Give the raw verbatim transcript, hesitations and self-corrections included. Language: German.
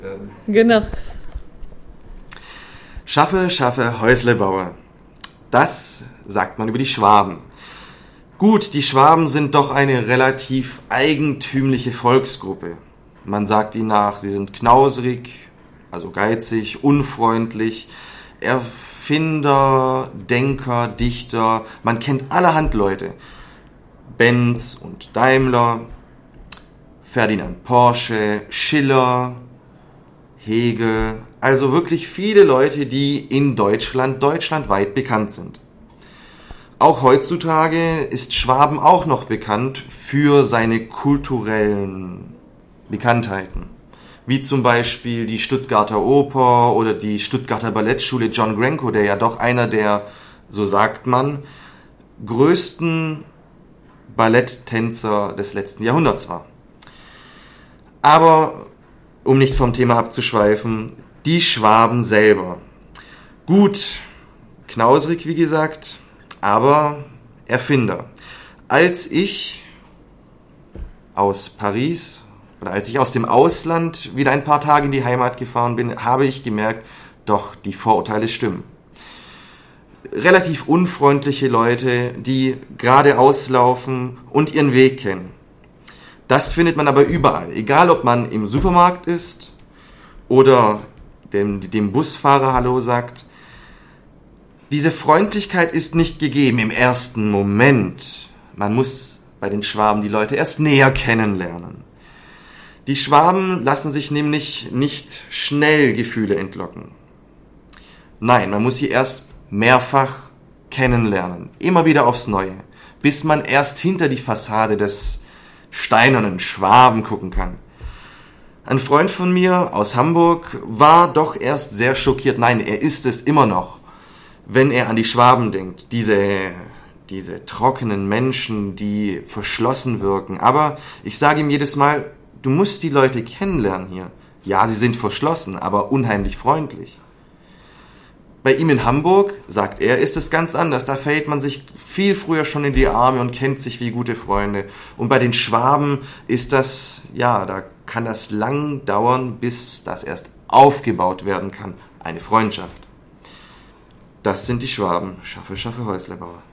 Genau. Schaffe, schaffe, Häusle baue. Das sagt man über die Schwaben. Gut, die Schwaben sind doch eine relativ eigentümliche Volksgruppe. Man sagt ihnen nach, sie sind knauserig, also geizig, unfreundlich, Erfinder, Denker, Dichter, man kennt allerhand Leute. Benz und Daimler, Ferdinand Porsche, Schiller, Hegel, also wirklich viele Leute, die in Deutschland, deutschlandweit bekannt sind. Auch heutzutage ist Schwaben auch noch bekannt für seine kulturellen Bekanntheiten. Wie zum Beispiel die Stuttgarter Oper oder die Stuttgarter Ballettschule John Grenko, der ja doch einer der, so sagt man, größten Balletttänzer des letzten Jahrhunderts war. Aber, um nicht vom Thema abzuschweifen, die Schwaben selber. Gut, knauserig wie gesagt, aber Erfinder. Als ich aus Paris oder als ich aus dem Ausland wieder ein paar Tage in die Heimat gefahren bin, habe ich gemerkt, doch die Vorurteile stimmen. Relativ unfreundliche Leute, die geradeaus laufen und ihren Weg kennen. Das findet man aber überall, egal ob man im Supermarkt ist oder dem, dem Busfahrer Hallo sagt. Diese Freundlichkeit ist nicht gegeben im ersten Moment. Man muss bei den Schwaben die Leute erst näher kennenlernen. Die Schwaben lassen sich nämlich nicht schnell Gefühle entlocken. Nein, man muss sie erst mehrfach kennenlernen, immer wieder aufs Neue, bis man erst hinter die Fassade des steinernen Schwaben gucken kann. Ein Freund von mir aus Hamburg war doch erst sehr schockiert, nein, er ist es immer noch, wenn er an die Schwaben denkt, diese, diese trockenen Menschen, die verschlossen wirken. Aber ich sage ihm jedes Mal, du musst die Leute kennenlernen hier. Ja, sie sind verschlossen, aber unheimlich freundlich. Bei ihm in Hamburg, sagt er, ist es ganz anders. Da fällt man sich viel früher schon in die Arme und kennt sich wie gute Freunde. Und bei den Schwaben ist das, ja, da kann das lang dauern, bis das erst aufgebaut werden kann. Eine Freundschaft. Das sind die Schwaben. Schaffe, schaffe, Häusle baue.